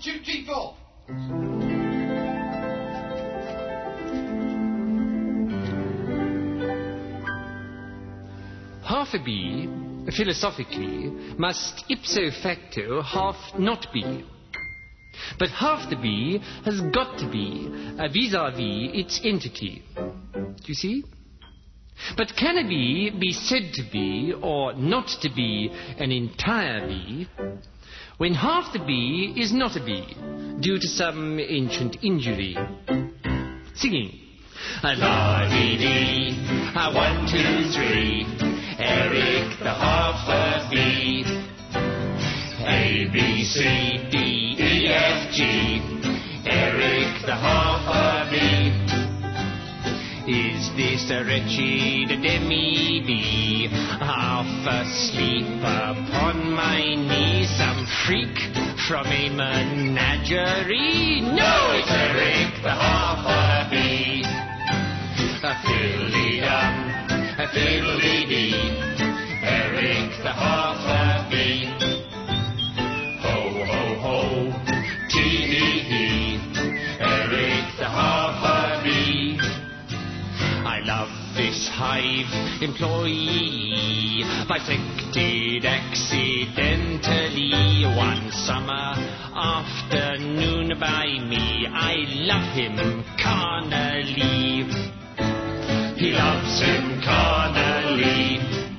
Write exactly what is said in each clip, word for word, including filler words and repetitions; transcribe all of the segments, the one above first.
two, three, four. Half a bee, philosophically, must ipso facto half not be. But half the bee has got to be uh, vis-à-vis its entity. Do you see? But can a bee be said to be or not to be an entire bee when half the bee is not a bee due to some ancient injury? Singing. La-dee-dee, a one, two, three, Eric the half a bee. A, B, C, D, E, F, G, Eric the half a bee. Is this a wretched demi-bee, half asleep upon my knee? Some freak from a menagerie? No, it's Eric the half a bee. A fiddly-dum, a fiddly-dee, Eric the half a bee. Ho, ho, ho, tee-hee-hee, Eric the half a bee. I love this hive employee, bisected accidentally one summer afternoon by me. I love him carnally. He loves him carnally,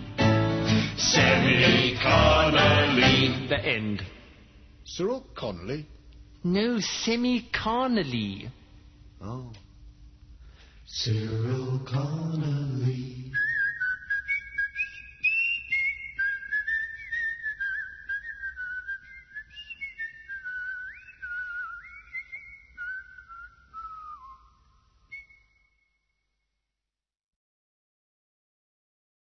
semi-carnally. The end. Cyril Connolly? No, semi-carnally. Oh. Cyril Connolly.